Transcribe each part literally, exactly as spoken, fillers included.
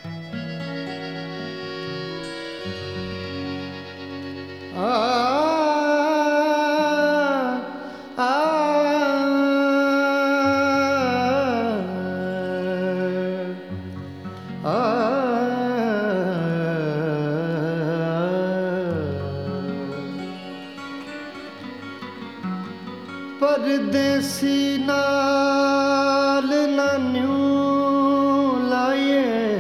परदेसी नाल नान्यू लाए,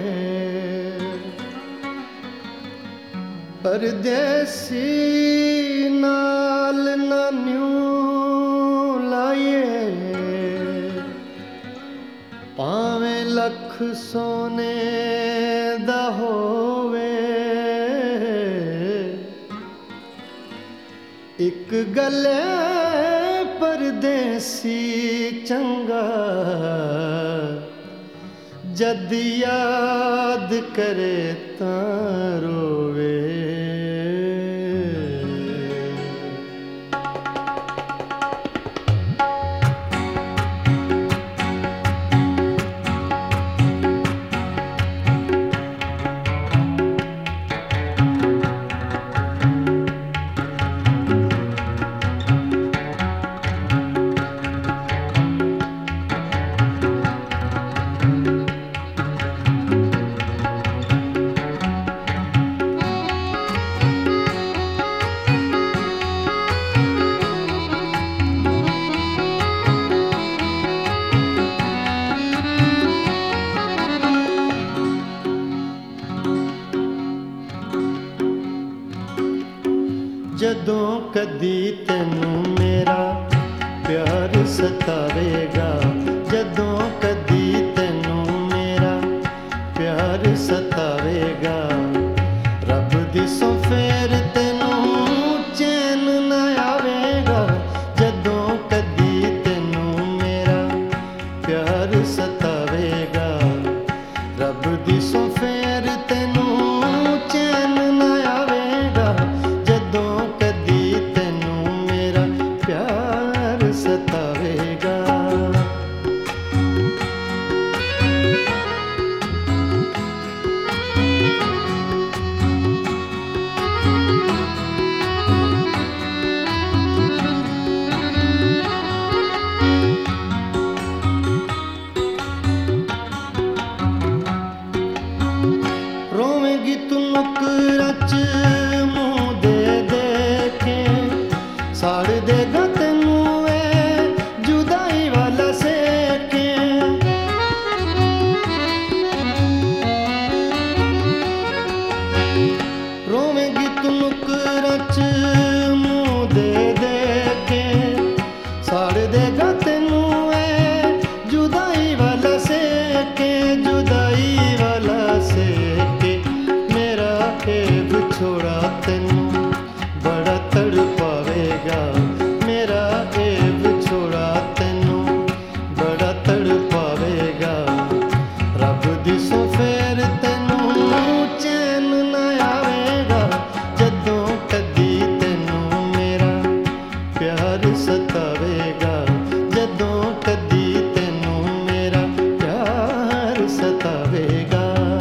परदेसी नाल नान्यू लाए, भावें लख सोने दा होवे, एक गले परदेसी चंगा, जद याद करे तां रोवे। जदों कदी तैनू मेरा प्यार सतावेगा, जदों कदी तैनू मेरा प्यार सतावेगा, रब दी सौ फेर तैनू चैन न आवेगा। जदों कदी तैनू मेरा प्यार सतावेगा, रब दी सौ फेर तैनू चैन न आवेगा। जदों कदी तैनू मेरा प्यार सतावेगा। रोवेंगी तू नुकरा च मुँह दे दे के, साड़ देगा तैनू ए जुदाई वाला सेके। रोवेंगी तू नुकरा च मुँह दे दे के, साड़ देगा तैनू ए जुदाई वाला सेके, जुदाई वाला सेके। मेरा ऐब छोड़ा तैनू बड़ा तड़पावेगा, मेरा ऐब छोड़ा तैनू बड़ा तड़पावेगा। रब दी सौ फेर तैनू चैन न आवेगा। जदों कदी तैनू मेरा प्यार सतावेगा, जदों कदी तैनू मेरा प्यार सतावेगा।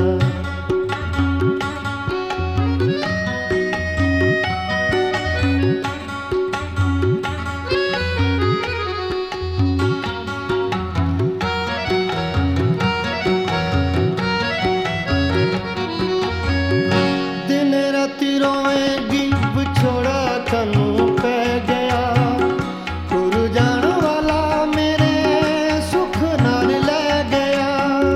दिन राती रोएगी विछोड़ा कानू पै गया, टुर जान वाला मेरे सुख नाल ले गया।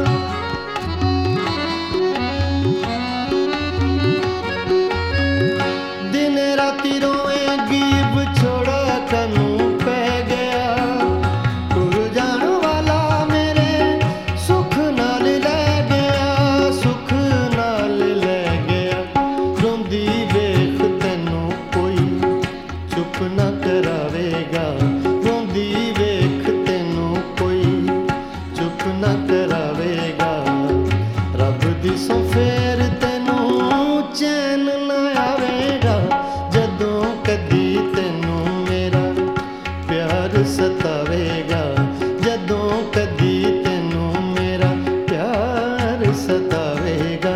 दिन राती रोएगी विछोड़ा कानू पै गया, टुर जान वाला मेरे सुख नाल ले गया, सुख नाल ले गया। रोंदी वेख तैनू कोई चुप न करावेगा, रोंदी वेख तैनू कोई चुप न करावेगा। रब दी सौ फेर तैनू चैन न आवेगा। जदों कदी तैनू मेरा प्यार सतावेगा, जदों कदी तैनू मेरा प्यार सतावेगा।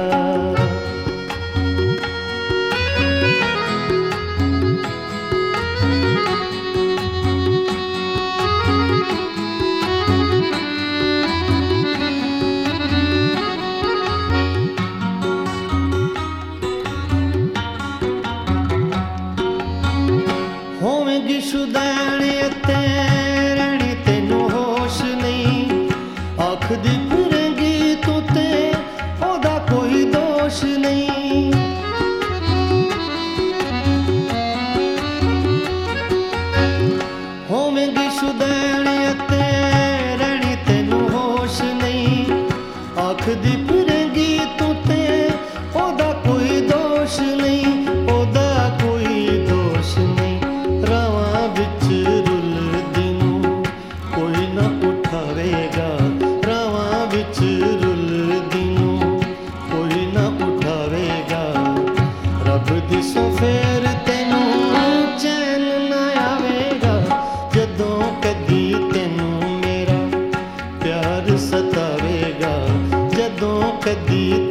आखदी फिरेंगी तू ते ओदा कोई दोष नहीं, ओदा कोई दोष नहीं। रावां विच रुलदी नूं कोई ना उठावेगा, रावां विच रुलदी नूं कोई ना उठावेगा। रब दिसों फेर तैनूं चैन ना आवेगा, जदों कदी तैनूं मेरा प्यार सतावेगा, जदों कदी